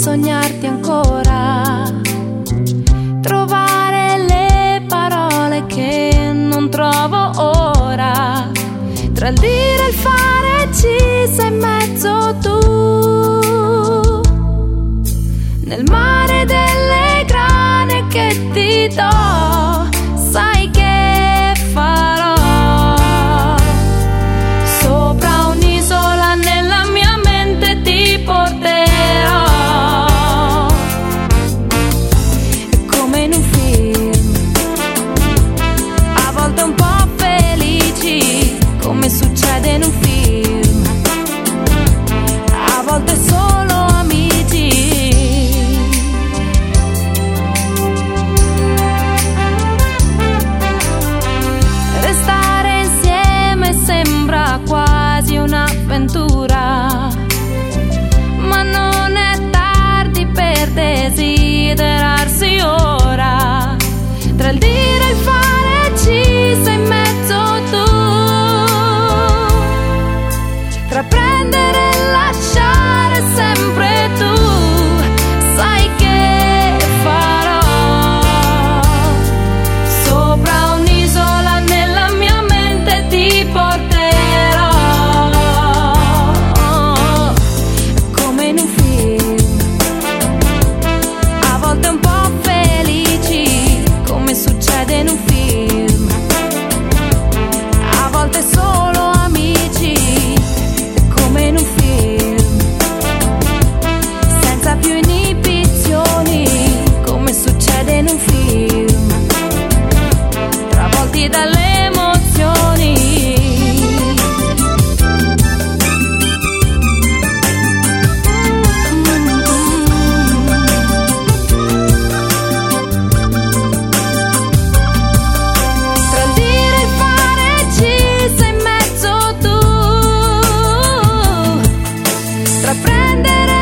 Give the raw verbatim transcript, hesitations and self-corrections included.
sognarti ancora, trovare le parole che non trovo ora, tra il dire e il fare ci sei in mezzo tu, nel mare delle grane che ti do, sai che farò, sopra un'isola nella mia mente ti porterò, come in un film, a volte un po' felici, come succede in un film, a volte solo amici. Restare insieme sembra quasi un'avventura, ma non è tardi per desiderarsi ora, tra il dire e il fare ci sei in mezzo tu, tra prendere e lasciare sempre tu, sai che farò, sopra un'isola nella mia mente ti porterò, come in un film, a volte un po' felici, come succede in un film, a volte solo amici, come in un film, senza più inibizioni, come succede in un film, travolti dalle emozioni. Tra il dire e il fare ci sei in mezzo tu, tra prendere